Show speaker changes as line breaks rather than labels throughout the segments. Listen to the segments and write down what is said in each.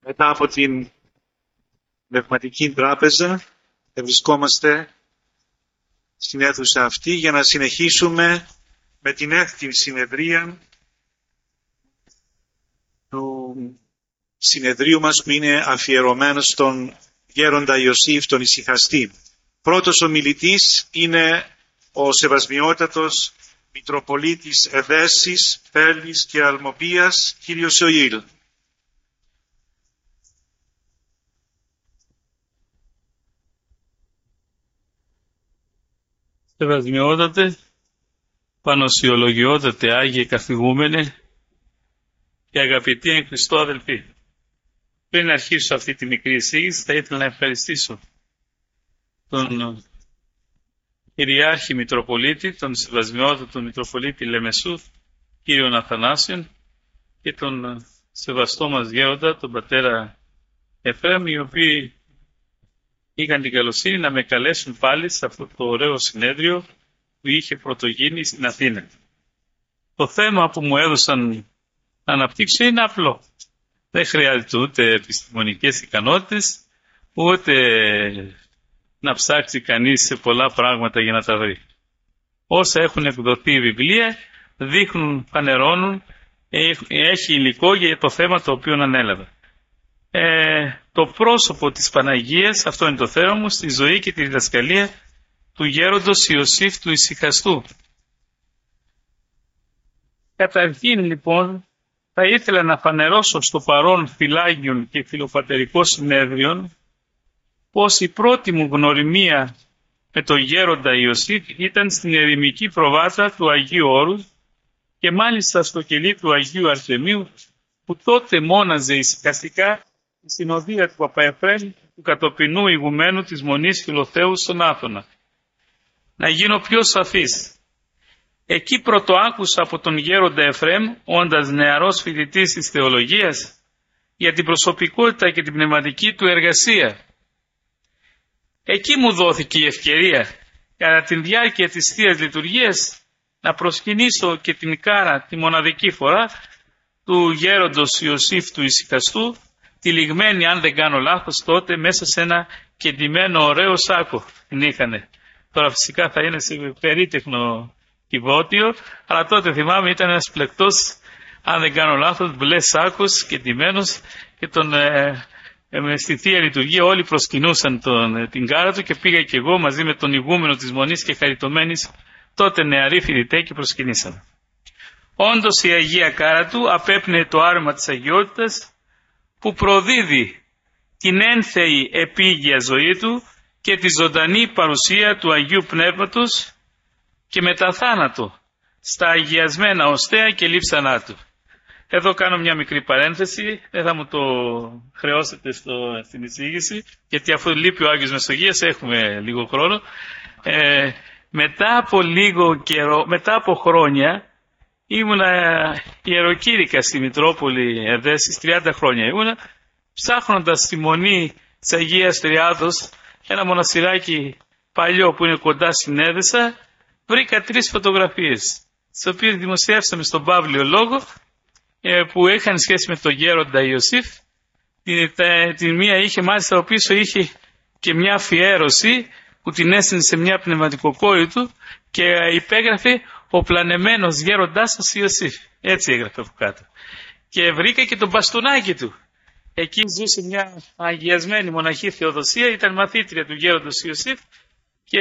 Μετά από την πνευματική τράπεζα βρισκόμαστε στην αίθουσα αυτή για να συνεχίσουμε με την έκτη συνεδρία του συνεδρίου μας που είναι αφιερωμένο στον γέροντα Ιωσήφ τον Ησυχαστή. Πρώτος ομιλητής είναι ο Σεβασμιότατος Μητροπολίτης Εδέσης, Πέλης και Αλμοπίας, κύριος Ιωήλ.
Σεβασμιότατε, πανοσιολογιότατε Άγιε καθηγούμενε και αγαπητοί εν Χριστώ αδελφοί. Πριν αρχίσω αυτή τη μικρή εισήγηση, θα ήθελα να ευχαριστήσω τον Κυριάρχη Μητροπολίτη, τον Σεβασμιότατο Μητροπολίτη Λεμεσού, κύριον Αθανάσιον, και τον σεβαστό μας γέροντα, τον πατέρα Εφραίμ, οι οποίοι είχαν την καλοσύνη να με καλέσουν πάλι σε αυτό το ωραίο συνέδριο που είχε πρωτογίνει στην Αθήνα. Το θέμα που μου έδωσαν να αναπτύξω είναι απλό. Δεν χρειάζεται ούτε επιστημονικές ικανότητες, ούτε να ψάξει κανείς σε πολλά πράγματα για να τα βρει. Όσα έχουν εκδοθεί βιβλία δείχνουν, φανερώνουν, έχει υλικό για το θέμα το οποίο ανέλαβα. Το πρόσωπο της Παναγίας, αυτό είναι το θέμα μου, στη ζωή και τη διδασκαλία του γέροντος Ιωσήφ του Ησυχαστού. Καταρχήν λοιπόν θα ήθελα να φανερώσω στο παρόν φυλάγιον και φιλοπατερικό συνέδριον πως η πρώτη μου γνωριμία με τον γέροντα Ιωσήφ ήταν στην ερημική προβάτα του Αγίου Όρους και μάλιστα στο κελί του Αγίου Αρτεμίου, που τότε μόναζε ησυχαστικά η συνοδεία του Παπαεφραίμ, του κατοπινού ηγουμένου της Μονής Φιλοθέου στον Άθωνα. Να γίνω πιο σαφής. Εκεί πρωτοάκουσα από τον γέροντα Εφραίμ, όντας νεαρός φοιτητής της θεολογίας, για την προσωπικότητα και την πνευματική του εργασία. Εκεί μου δόθηκε η ευκαιρία, κατά τη διάρκεια της Θείας Λειτουργίας, να προσκυνήσω και την κάρα τη μοναδική φορά του γέροντος Ιωσήφ του Ησυχαστού, τυλιγμένη, αν δεν κάνω λάθος, τότε μέσα σε ένα κεντυμένο ωραίο σάκο την είχανε. Τώρα φυσικά θα είναι σε περίτεχνο κυβότιο, αλλά τότε θυμάμαι ήταν ένας πλεκτός, αν δεν κάνω λάθος, μπλε σάκος κεντυμένος, και στη Θεία Λειτουργία όλοι προσκυνούσαν την κάρα του και πήγα και εγώ μαζί με τον ηγούμενο της Μονής και χαριτωμένης τότε νεαροί φοιτητέ και προσκυνήσαμε. Όντως η Αγία Κάρα του απέπνεε το άρωμα της αγιότητας που προδίδει την ένθεη επίγεια ζωή του και τη ζωντανή παρουσία του Αγίου Πνεύματος και μετά θάνατο στα αγιασμένα οστέα και λείψανά του. Εδώ κάνω μια μικρή παρένθεση, δεν θα μου το χρεώσετε στην εισήγηση, γιατί αφού λείπει ο Άγιος Μεσογείας έχουμε λίγο χρόνο. Μετά από χρόνια ήμουνα ιεροκήρυκα στη Μητρόπολη Εδέσης, 30 χρόνια ήμουνα, ψάχνοντας στη Μονή της Αγίας Τριάδος, ένα μοναστηράκι παλιό που είναι κοντά στην Έδεσα, βρήκα 3 φωτογραφίες, τις οποίες δημοσιεύσαμε στον Παύλιο Λόγο, που είχαν σχέση με τον γέροντα Ιωσήφ. Την μία είχε μάλιστα, ο πίσω είχε και μια αφιέρωση που την έστειλε σε μια πνευματικοκόρη του και υπέγραφε «Ο πλανεμένος γέροντάς σας Ιωσήφ». Έτσι έγραφε από κάτω. Και βρήκα και τον μπαστούνάκι του. Εκεί ζούσε μια αγιασμένη μοναχή Θεοδοσία, ήταν μαθήτρια του γέροντος Ιωσήφ και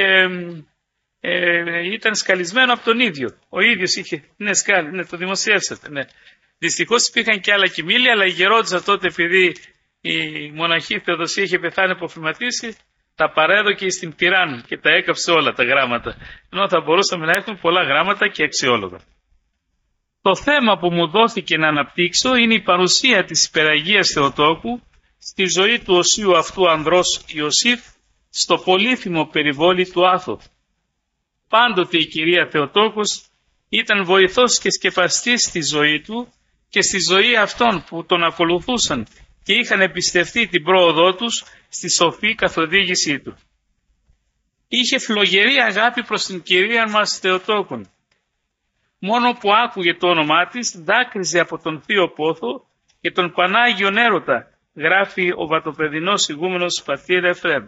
ήταν σκαλισμένο από τον ίδιο. Ο ίδιος είχε, το δημοσιεύσατε, ναι. Δυστυχώς υπήρχαν και άλλα κοιμήλια, αλλά η γερόντισσα τότε, επειδή η μοναχή Θεοδοσία είχε πεθάνει από φυματίση, τα παρέδωκε στην Τυράννη και τα έκαψε όλα τα γράμματα. Ενώ θα μπορούσαμε να έχουμε πολλά γράμματα και αξιόλογα. Το θέμα που μου δόθηκε να αναπτύξω είναι η παρουσία της Υπεραγίας Θεοτόκου στη ζωή του οσίου αυτού ανδρός Ιωσήφ στο πολύθυμο περιβόλι του Άθο. Πάντοτε η κυρία Θεοτόκος ήταν βοηθός και σκεπαστής στη ζωή του και στη ζωή αυτών που τον ακολουθούσαν και είχαν εμπιστευτεί την πρόοδό τους στη σοφή καθοδήγησή του. Είχε φλογερή αγάπη προς την κυρία μας Θεοτόκον. Μόνο που άκουγε το όνομά της δάκρυζε από τον θείο πόθο και τον Πανάγιον έρωτα γράφει ο βατοπεδινός ηγούμενος πατήρ Εφραίμ.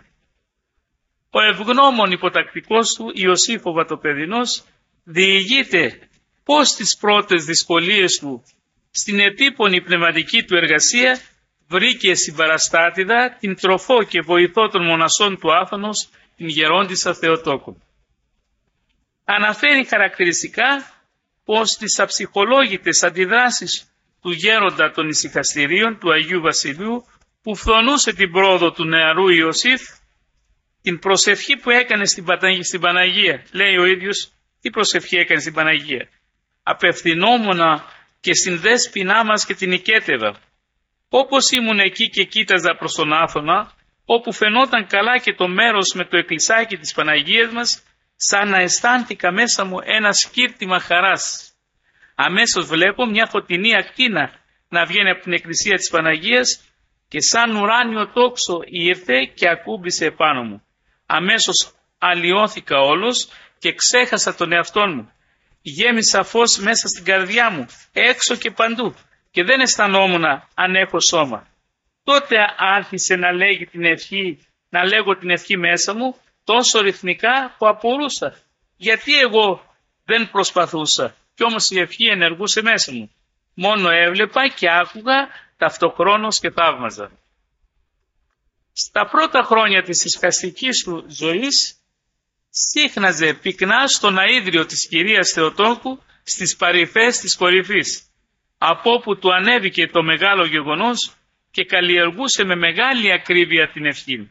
Ο ευγνώμων υποτακτικός του Ιωσήφ ο βατοπεδινός διηγείται πως τις πρώτες δυσκολίες του στην επίπονη πνευματική του εργασία βρήκε συμπαραστάτηδα την τροφό και βοηθό των μονασών του Άθωνος, την γερόντισσα Θεοτόκου. Αναφέρει χαρακτηριστικά πως τις αψυχολόγητες αντιδράσεις του γέροντα των ησυχαστηρίων του Αγίου Βασιλείου, που φθονούσε την πρόοδο του νεαρού Ιωσήφ, την προσευχή που έκανε στην Παναγία. Λέει ο ίδιος, τι προσευχή έκανε στην Παναγία? Απευθυνόμουνα και στην δέσποινά μας και την οικέτευα. Όπως ήμουν εκεί και κοίταζα προς τον Άθωνα, όπου φαινόταν καλά και το μέρος με το εκκλησάκι της Παναγίας μας, σαν να αισθάνθηκα μέσα μου ένα σκύρτημα χαράς. Αμέσως βλέπω μια φωτεινή ακτίνα να βγαίνει από την εκκλησία της Παναγίας και σαν ουράνιο τόξο ήρθε και ακούμπησε επάνω μου. Αμέσως αλλοιώθηκα όλος και ξέχασα τον εαυτόν μου. Γέμισα φως μέσα στην καρδιά μου, έξω και παντού, και δεν αισθανόμουν αν έχω σώμα. Τότε άρχισε να λέγω την ευχή μέσα μου τόσο ρυθμικά που απορούσα. Γιατί εγώ δεν προσπαθούσα, κι όμως η ευχή ενεργούσε μέσα μου. Μόνο έβλεπα και άκουγα ταυτοχρόνως και θαύμαζα. Στα πρώτα χρόνια της ησυχαστικής του ζωής σύχναζε πυκνά στον αΐδριο της Κυρίας Θεοτόκου στις παρυφές της κορυφής, από όπου του ανέβηκε το μεγάλο γεγονός και καλλιεργούσε με μεγάλη ακρίβεια την ευχή.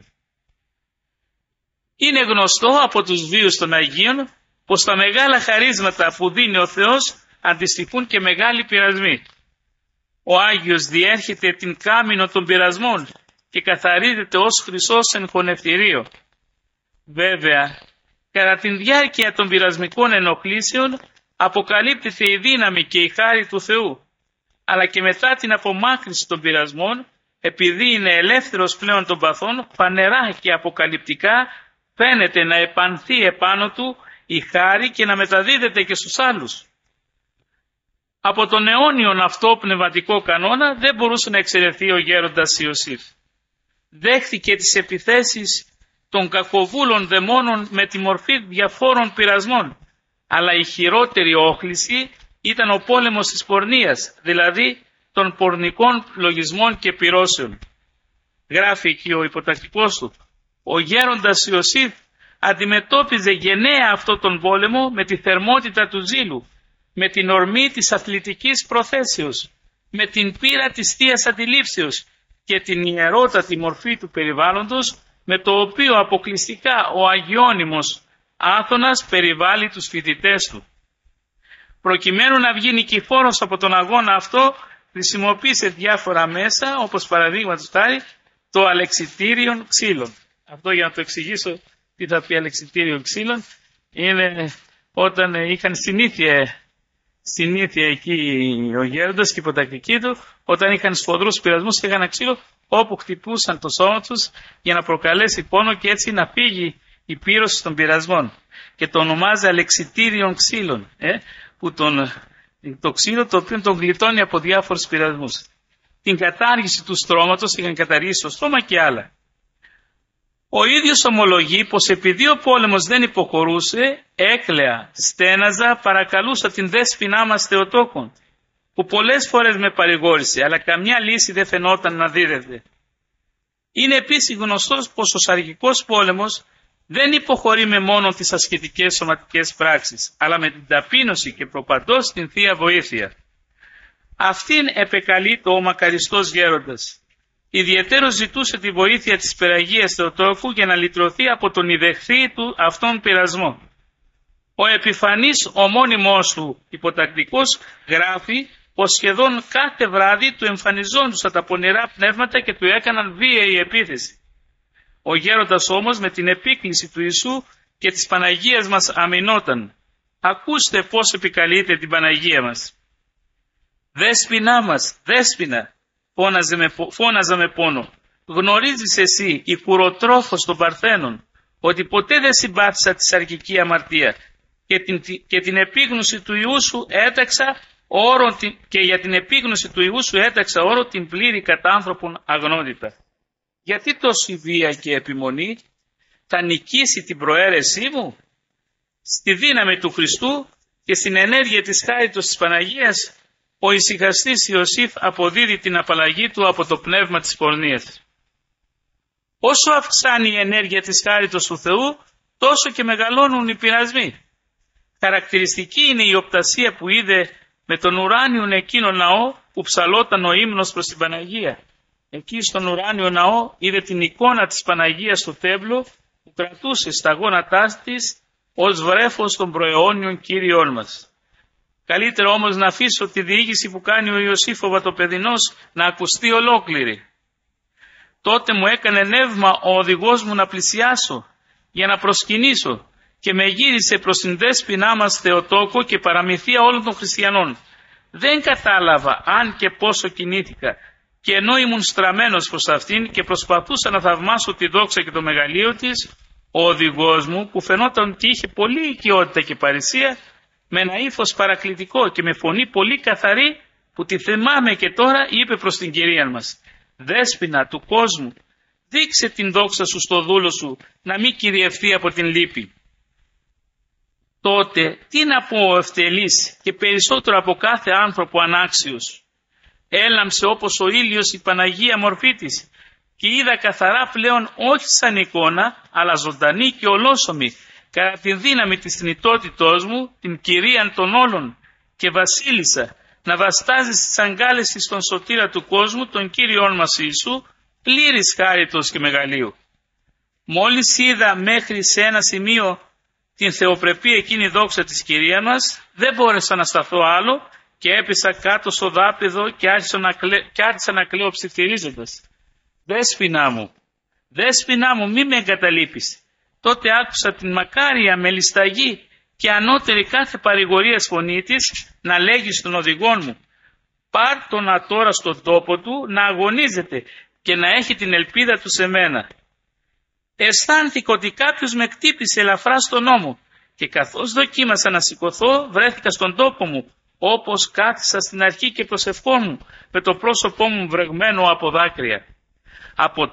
Είναι γνωστό από τους βίους των Αγίων πως τα μεγάλα χαρίσματα που δίνει ο Θεός αντιστοιχούν και μεγάλοι πειρασμοί. Ο Άγιος διέρχεται την κάμινο των πειρασμών και καθαρίζεται ως χρυσός εν χωνευτηρίο. Βέβαια, κατά τη διάρκεια των πειρασμικών ενοχλήσεων αποκαλύπτεται η δύναμη και η χάρη του Θεού, αλλά και μετά την απομάκρυνση των πειρασμών, επειδή είναι ελεύθερος πλέον των παθών, φανερά και αποκαλυπτικά φαίνεται να επανθεί επάνω του η χάρη και να μεταδίδεται και στους άλλους. Από τον αιώνιον αυτό πνευματικό κανόνα δεν μπορούσε να εξαιρεθεί ο γέροντας Ιωσήφ. Δέχθηκε τις επιθέσεις των κακοβούλων δαιμόνων με τη μορφή διαφόρων πειρασμών, αλλά η χειρότερη όχληση ήταν ο πόλεμος της πορνείας, δηλαδή των πορνικών λογισμών και πυρώσεων. Γράφει εκεί ο υποτακτικός του, ο γέροντας Ιωσήφ αντιμετώπιζε γενναία αυτό τον πόλεμο με τη θερμότητα του ζήλου, με την ορμή της αθλητικής προθέσεως, με την πείρα της θείας αντιλήψεως και την ιερότατη μορφή του περιβάλλοντος, με το οποίο αποκλειστικά ο αγιώνυμος Άθωνας περιβάλλει τους φοιτητές του. Προκειμένου να βγει νικηφόρος από τον αγώνα αυτό, χρησιμοποίησε διάφορα μέσα, όπως παραδείγματος χάρη το αλεξιτήριον ξύλων. Αυτό, για να το εξηγήσω τι θα πει αλεξιτήριον ξύλων, είναι όταν είχαν συνήθεια εκεί ο γέροντας και η υποτακτική του, όταν είχαν σφοδρούς πειρασμούς και είχαν ένα ξύλο όπου χτυπούσαν το σώμα τους για να προκαλέσει πόνο και έτσι να φύγει η πύρωση των πειρασμών. Και το ονομάζει αλεξιτήριον ξύλων, που το ξύλο το οποίο τον γλιτώνει από διάφορους πειρασμούς. Την κατάργηση του στρώματος, είχαν καταργήσει το στρώμα και άλλα. Ο ίδιος ομολογεί πως επειδή ο πόλεμος δεν υποχωρούσε, έκλαια, στέναζα, παρακαλούσα την δέσποινά μας Θεοτόκον, που πολλές φορές με παρηγόρησε, αλλά καμιά λύση δεν φαινόταν να δίδεται. Είναι επίσης γνωστός πως ο σαρκικός πόλεμος δεν υποχωρεί με μόνο τις ασκητικές σωματικές πράξεις, αλλά με την ταπείνωση και προπαντός την Θεία Βοήθεια. Αυτήν επεκαλείται ο μακαριστός γέροντας. Ιδιαιτέρως ζητούσε τη βοήθεια της Περαγίας Θεοτόκου για να λυτρωθεί από τον ιδεχθή του αυτόν πειρασμό. Ο επιφανής ομώνυμός του υποτακτικός γράφει πως σχεδόν κάθε βράδυ του εμφανιζόντουσαν τα πονηρά πνεύματα και του έκαναν βίαιη επίθεση. Ο γέροντας όμως με την επίκληση του Ιησού και της Παναγίας μας αμυνόταν. Ακούστε πώς επικαλείται την Παναγία μας. «Δέσποινά μας, δέσποινα», φώναζα με πόνο. «Γνωρίζεις εσύ, η κουροτρόφος των Παρθένων, ότι ποτέ δεν συμπάθησα τη σαρκική αμαρτία και την επίγνωση του Ιού σου έταξα και για την επίγνωση του Υιού σου έταξα όρο την πλήρη κατά άνθρωπον αγνότητα. Γιατί τόση βία και επιμονή? Θα νικήσει την προαίρεσή μου? Στη δύναμη του Χριστού και στην ενέργεια της χάριτος της Παναγίας, ο ησυχαστής Ιωσήφ αποδίδει την απαλλαγή του από το πνεύμα της πορνείας. Όσο αυξάνει η ενέργεια της χάριτος του Θεού, τόσο και μεγαλώνουν οι πειρασμοί. Χαρακτηριστική είναι η οπτασία που είδε με τον ουράνιον εκείνο ναό που ψαλόταν ο ύμνος προς την Παναγία. Εκεί στον ουράνιο ναό είδε την εικόνα της Παναγίας στο τέμπλο που κρατούσε στα γόνατά της ως βρέφος των προαιώνιων Κύριων μας. Καλύτερο όμως να αφήσω τη διοίκηση που κάνει ο Ιωσήφ ο Βατοπεδινός να ακουστεί ολόκληρη. Τότε μου έκανε νεύμα ο οδηγός μου να πλησιάσω για να προσκυνήσω και με γύρισε προς την δέσποινά μας Θεοτόκο και παραμυθία όλων των χριστιανών. Δεν κατάλαβα αν και πόσο κινήθηκα και ενώ ήμουν στραμμένος προς αυτήν και προσπαθούσα να θαυμάσω τη δόξα και το μεγαλείο της, ο οδηγός μου που φαινόταν ότι είχε πολλή οικειότητα και παρησία, με ένα ύφος παρακλητικό και με φωνή πολύ καθαρή που τη θυμάμαι και τώρα, είπε προς την Κυρία μας: «Δέσποινα του κόσμου, δείξε την δόξα σου στο δούλο σου να μην κυριευθεί από την λύπη». Τότε τι να πω ο ευτελής και περισσότερο από κάθε άνθρωπο ανάξιος? Έλαμψε όπως ο ήλιος η Παναγία μορφή της και είδα καθαρά πλέον όχι σαν εικόνα αλλά ζωντανή και ολόσωμη κατά τη δύναμη της θνητότητός μου την Κυρίαν των όλων και βασίλισσα να βαστάζει στις αγκάλες της τον σωτήρα του κόσμου τον Κύριον μας Ιησού πλήρης χάριτος και μεγαλείου. Μόλις είδα μέχρι σε ένα σημείο την θεοπρεπή εκείνη δόξα της Κυρία μας, δεν μπόρεσα να σταθώ άλλο και έπεσα κάτω στο δάπεδο και άρχισα να κλαίω ψιθυρίζοντας. Δέσποινά μου, μη με εγκαταλείπεις. Τότε άκουσα την μακάρια μελισταγή και ανώτερη κάθε παρηγορίας φωνή της να λέγει στον οδηγόν μου: «Πάρ' τον τώρα στον τόπο του να αγωνίζεται και να έχει την ελπίδα του σε μένα». Αισθάνθηκα ότι κάποιος με κτύπησε ελαφρά στον ώμο και καθώς δοκίμασα να σηκωθώ βρέθηκα στον τόπο μου όπως κάθισα στην αρχή και προσευχόμουν με το πρόσωπό μου βρεγμένο από δάκρυα. Από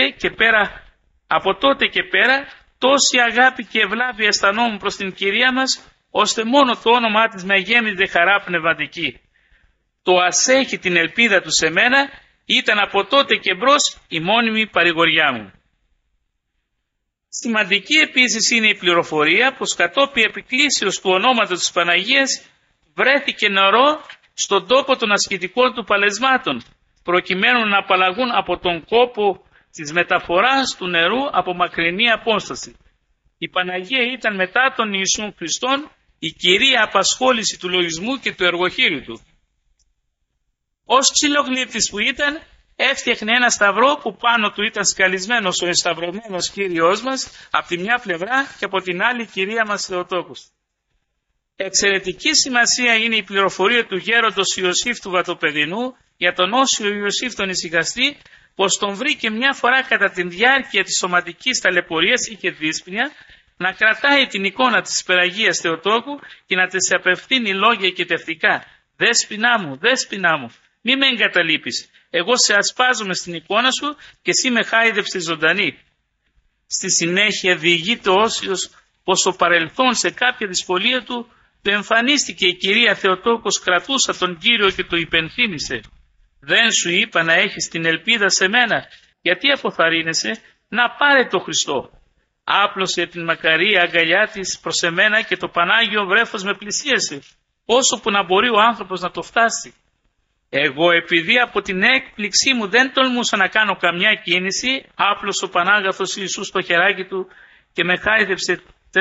τότε και πέρα τόση αγάπη και ευλάβη αισθανόμουν προς την Κυρία μας ώστε μόνο το όνομά της με γέμιζε χαρά πνευματική. Το «ας έχει την ελπίδα του σε μένα» ήταν από τότε και μπρος η μόνιμη παρηγοριά μου. Σημαντική επίσης είναι η πληροφορία πως κατόπιν επικλήσεως του ονόματος της Παναγίας βρέθηκε νερό στον τόπο των ασκητικών του παλεσμάτων προκειμένου να απαλλαγούν από τον κόπο της μεταφοράς του νερού από μακρινή απόσταση. Η Παναγία ήταν μετά τον Ιησούν Χριστόν η κυρία απασχόληση του λογισμού και του εργοχείριου του. Ως ξυλογλύπτης που ήταν, έφτιαχνε ένα σταυρό που πάνω του ήταν σκαλισμένος ο εσταυρωμένος Κύριος μας από τη μια πλευρά και από την άλλη Κυρία μας Θεοτόκος. Εξαιρετική σημασία είναι η πληροφορία του γέροντος Ιωσήφ του Βατοπεδινού για τον όσιο Ιωσήφ τον ησυχαστή, πως τον βρήκε μια φορά κατά τη διάρκεια της σωματικής ταλαιπωρίας ή και δύσπνοια να κρατάει την εικόνα της Περαγίας Θεοτόκου και να της απευθύνει λόγια κετευτικά: «Δέσποινά μου, μη με εγκαταλείπεις. Εγώ σε ασπάζομαι στην εικόνα σου και εσύ με χάιδεψες ζωντανή». Στη συνέχεια διηγείται ο όσιος πως στο παρελθόν σε κάποια δυσκολία του εμφανίστηκε η Κυρία Θεοτόκος, κρατούσα τον Κύριο και του υπενθύμησε: «Δεν σου είπα να έχεις την ελπίδα σε μένα? Γιατί αποθαρρύνεσαι? Να πάρε το Χριστό». Άπλωσε την μακαρία αγκαλιά της προς εμένα και το Πανάγιο βρέφος με πλησίασε, όσο που να μπορεί ο άνθρωπος να το φτάσει. Εγώ επειδή από την έκπληξή μου δεν τολμούσα να κάνω καμιά κίνηση, άπλωσε ο Πανάγαθος Ιησούς το χεράκι του και με χάιδεψε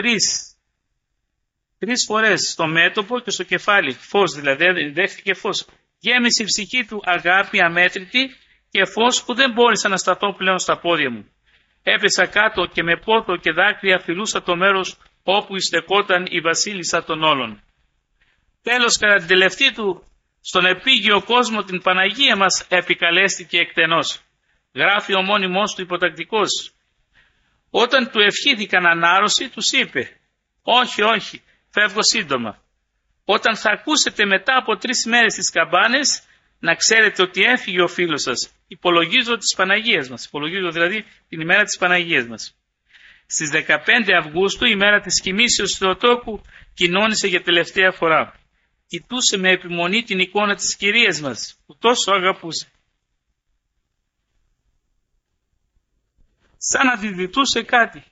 τρεις φορές στο μέτωπο και στο κεφάλι. Φως δηλαδή, δέχτηκε φως. Γέμισε η ψυχή του αγάπη αμέτρητη και φως που δεν μπόρεσα να σταθώ πλέον στα πόδια μου. Έπεσα κάτω και με πόθο και δάκρυα φιλούσα το μέρος όπου στεκόταν η βασίλισσα των όλων. Τέλος, κατά την τελευταία του στον επίγειο κόσμο την Παναγία μας επικαλέστηκε εκτενώς. Γράφει ο μόνιμός του υποτακτικός. Όταν του ευχήθηκαν ανάρρωση τους είπε: «Όχι, φεύγω σύντομα». Όταν θα ακούσετε μετά από 3 μέρες τις καμπάνες, να ξέρετε ότι έφυγε ο φίλος σας. Υπολογίζω τις Παναγίες μας, υπολογίζω δηλαδή την ημέρα της Παναγίας μας. Στις 15 Αυγούστου, ημέρα της κοιμήσεως Θεοτόκου, κοινώνησε για τελευταία φορά. Κοιτούσε με επιμονή την εικόνα της Κυρίας μας, που τόσο αγαπούσε. Σαν να τη ζητούσε κάτι.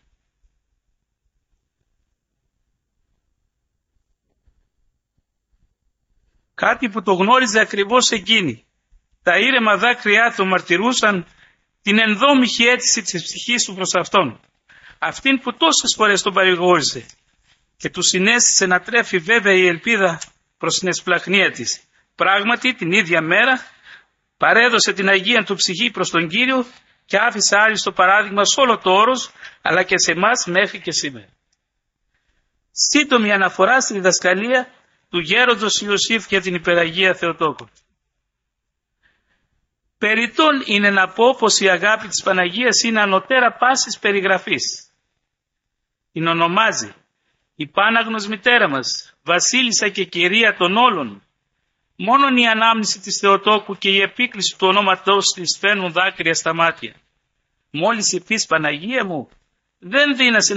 Κάτι που το γνώριζε ακριβώς εκείνη. Τα ήρεμα δάκρυά του μαρτυρούσαν την ενδόμηχη αίτηση της ψυχής του προς αυτόν. Αυτήν που τόσες φορές τον παρηγόρησε και του συνέστησε να τρέφει βέβαια η ελπίδα προς την εσπλαχνία της. Πράγματι την ίδια μέρα παρέδωσε την Αγία του ψυχή προς τον Κύριο και άφησε άριστο παράδειγμα σε όλο το όρος, αλλά και σε εμάς μέχρι και σήμερα. Σύντομη αναφορά στη διδασκαλία του γέροντος Ιωσήφ για την υπεραγία Θεοτόκου. Περιττόν είναι να πω πως η αγάπη της Παναγίας είναι ανωτέρα πάσης περιγραφής. Την ονομάζει η Πάναγνος μητέρα μας, βασίλισσα και κυρία των όλων. Μόνον η ανάμνηση της Θεοτόκου και η επίκληση του ονόματός της φέρνουν δάκρυα στα μάτια. Μόλις είπεις Παναγία μου, δεν δύνασε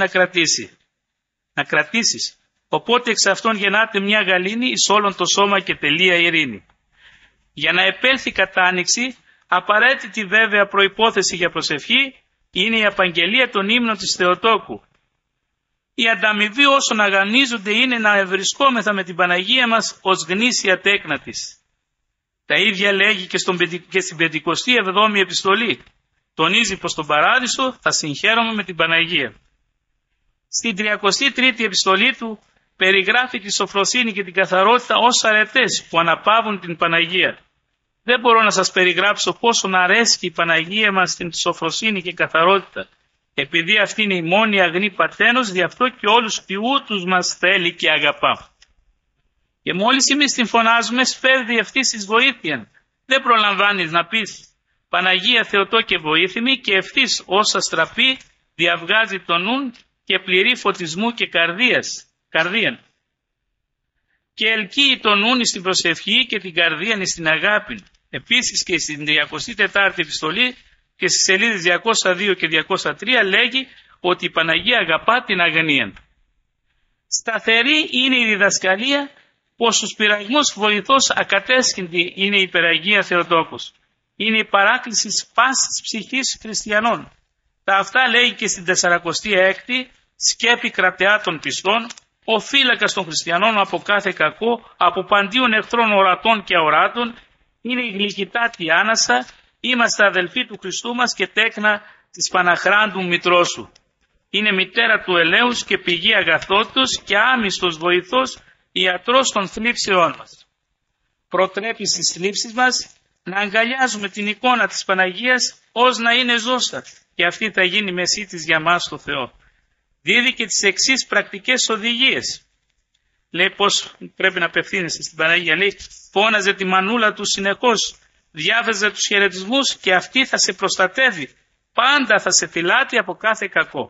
να κρατήσεις. Οπότε εξ αυτών γεννάται μια γαλήνη εις όλον το σώμα και τελεία ειρήνη. Για να επέλθει κατάνοιξη, απαραίτητη βέβαια προϋπόθεση για προσευχή είναι η απαγγελία των ύμνων της Θεοτόκου. Η ανταμοιβή όσων αγανίζονται είναι να ευρισκόμεθα με την Παναγία μας ως γνήσια τέκνα της. Τα ίδια λέγει και στην 57η επιστολή. Τονίζει πως στον Παράδεισο θα συγχαίρομαι με την Παναγία. Στην 33η επιστολή του περιγράφει τη σοφροσύνη και την καθαρότητα ως αρετές που αναπαύουν την Παναγία. Δεν μπορώ να σας περιγράψω πόσο αρέσκει η Παναγία μας στην σοφροσύνη και καθαρότητα. Επειδή αυτή είναι η μόνη αγνή πατένος, γι' αυτό και όλους ποιούτους μας θέλει και αγαπά. Και μόλις εμείς την φωνάζουμε, σφέρδει ευθύς εις βοήθειαν. Δεν προλαμβάνεις να πεις Παναγία Θεοτό και βοήθημη και ευθύς όσα στραπεί διαβγάζει το νουν και πληρεί φωτισμού και καρδίαν. Και ελκύει το νουν στην προσευχή και την καρδίαν στην αγάπη. Επίσης και στην 34η επιστολή και στις σελίδες 202 και 203 λέγει ότι η Παναγία αγαπά την αγνία. Σταθερή είναι η διδασκαλία πως στους πειραγμούς βοηθός ακατέσχυντη είναι η υπεραγία Θεοτόκος. Είναι η παράκληση πάσης ψυχής χριστιανών. Τα αυτά λέγει και στην 46η σκέπη κρατεά των πιστών, ο φύλακας των χριστιανών από κάθε κακό, από παντίων εχθρών ορατών και αοράτων, είναι η γλυκητάτη άνασα, είμαστε αδελφοί του Χριστού μας και τέκνα της Παναχράντου μητρός σου. Είναι μητέρα του ελέους και πηγή αγαθότητος και άμυστος βοηθός, ιατρός των θλίψεών μας. Προτρέπει στις θλίψεις μας να αγκαλιάζουμε την εικόνα της Παναγίας ως να είναι ζώσα και αυτή θα γίνει μεσή της για μας το Θεό. Δίδει και τις εξής πρακτικές οδηγίες. Λέει πως πρέπει να απευθύνεσαι στην Παναγία. Λέει φώναζε τη μανούλα του συνεχώς, διάβαζε τους χαιρετισμούς και αυτή θα σε προστατεύει. Πάντα θα σε φυλάτει από κάθε κακό.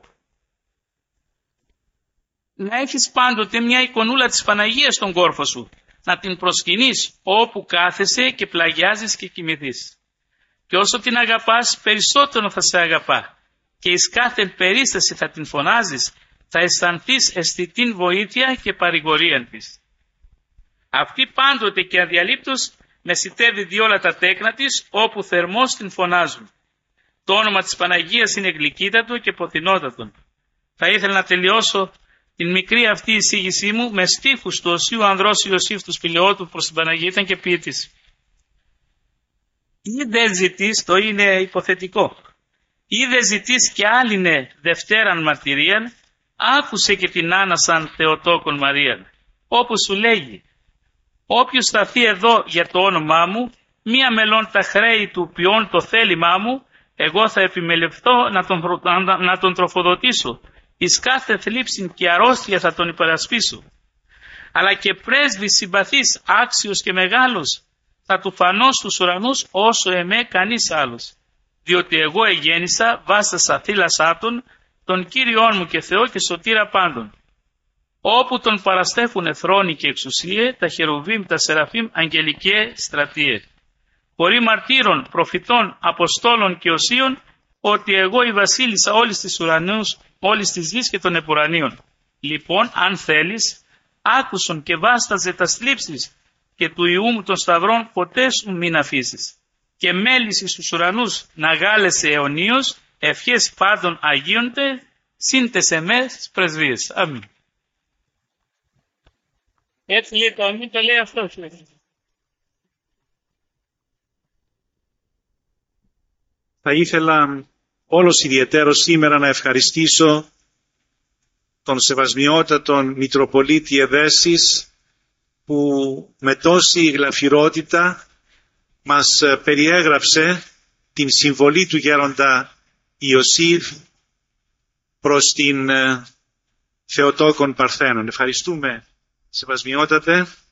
Να έχεις πάντοτε μια εικονούλα της Παναγίας στον κόρφο σου. Να την προσκυνείς όπου κάθεσαι και πλαγιάζεις και κοιμηθείς. Και όσο την αγαπάς περισσότερο θα σε αγαπά. Και εις κάθε περίσταση θα την φωνάζεις, θα αισθανθείς αισθητήν βοήθεια και παρηγορία της. Αυτή πάντοτε και αδιαλείπτως μεσητεύει διόλα τα τέκνα της, όπου θερμός την φωνάζουν. Το όνομα της Παναγίας είναι γλυκύτατο και ποθηνότατο. Θα ήθελα να τελειώσω την μικρή αυτή εισήγησή μου με στίχους του Οσίου Ανδρός Ιωσήφ του Σπηλαιότου προς την Παναγία. Ήταν και ποιήτης. Ή δεν ζητείς, το είναι υποθετικό. Ή δεν ζητείς κι άλλην Δευτέραν μαρτυρίαν, άκουσε και την άνασαν Θεοτόκον Μαρίαν. Όπου σου λέγει, όποιος σταθεί εδώ για το όνομά μου, μία μελών τα χρέη του ποιόν το θέλημά μου, εγώ θα επιμελευθώ να τον τροφοδοτήσω. Εις κάθε θλίψην και αρρώστια θα τον υπερασπίσω. Αλλά και πρέσβης συμπαθής, άξιος και μεγάλος, θα του φανώ στους ουρανούς όσο εμέ κανείς άλλος. Διότι εγώ εγέννησα, βάστασα θύλασά τον Κύριόν μου και Θεό και σωτήρα πάντων. όπου τον παραστέφουνε θρόνοι και εξουσίε, τα χερουβίμ, τα σεραφείμ, αγγελικέ στρατείε. Χωρί μαρτύρων, προφητών, αποστόλων και οσίων, ότι εγώ η βασίλισσα όλης της ουρανούς, όλης της γης και των επουρανίων. Λοιπόν, αν θέλεις, άκουσον και βάσταζε τα σλήψεις και του Ιού μου των σταυρών ποτέ σου μην αφήσεις. Και μέλησι στους ουρανούς να γάλεσαι αιωνίως, ευχές πάντων αγίονται, σύντες εμές πρεσβείες. Αμήν. Έτσι λέει το αμήν, το λέει αυτό.
Θα ήθελα όλος ιδιαιτέρως σήμερα να ευχαριστήσω τον Σεβασμιότατον Μητροπολίτη Εδέσης, που με τόση γλαφυρότητα μας περιέγραψε την συμβολή του γέροντα Ιωσήφ προς την Θεοτόκον Παρθένων. Ευχαριστούμε, Σεβασμιότατε.